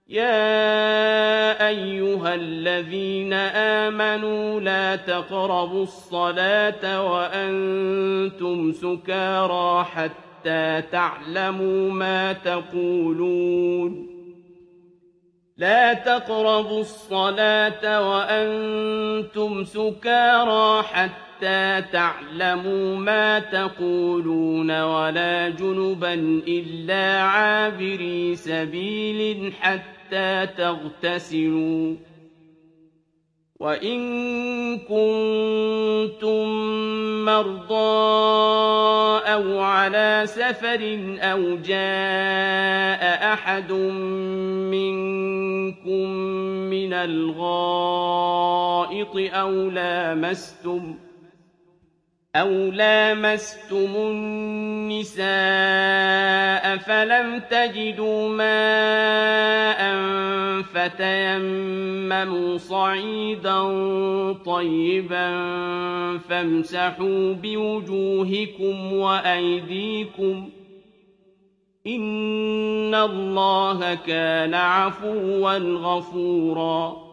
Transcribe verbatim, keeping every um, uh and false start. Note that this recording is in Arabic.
يَا أَيُّهَا الَّذِينَ آمَنُوا لَا تَقْرَبُوا الصَّلَاةَ وَأَنتُمْ سُكَارَىٰ حَتَّىٰ تَعْلَمُوا مَا تَقُولُونَ لا تقربوا الصلاة وأنتم سكارى حتى تعلموا ما تقولون ولا جنبا إلا عابري سبيل حتى تغتسلوا وإن كنتم مرضى أو على سفر أو جاء أحد منكم من الغائط أو لامستم أو لامستم النساء فلم تجدوا ماء فتيمموا صعيدا طيبا فامسحوا بوجوهكم وأيديكم إن الله كان عفوا غفورا